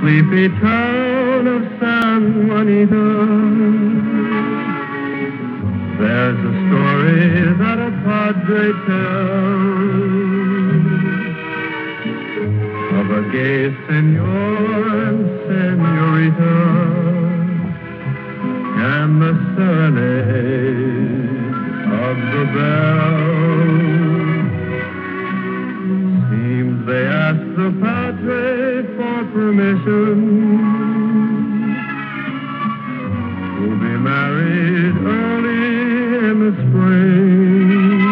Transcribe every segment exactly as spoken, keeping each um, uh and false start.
sleepy town of San Juanito. There's a story that a padre tells of a gay senor and senorita and the serenade of the bells. Seems they asked the padre for permission to be married early in the spring,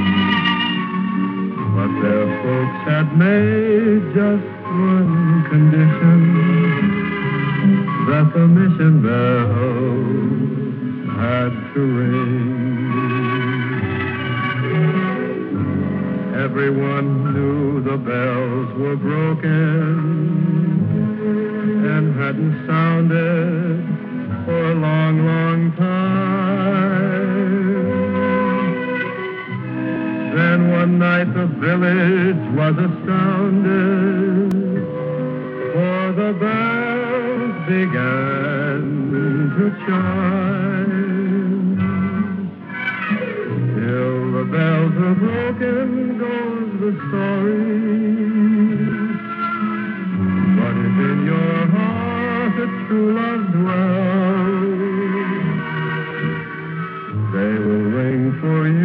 but their folks had made just one condition, that the mission bells had to ring. Everyone knew the bells were broken and hadn't sounded for a long, long time. Then one night the village was astounded, for the bells began to chime. Till the bells are broken goes the story, but if in your heart a true love dwells, they will ring for you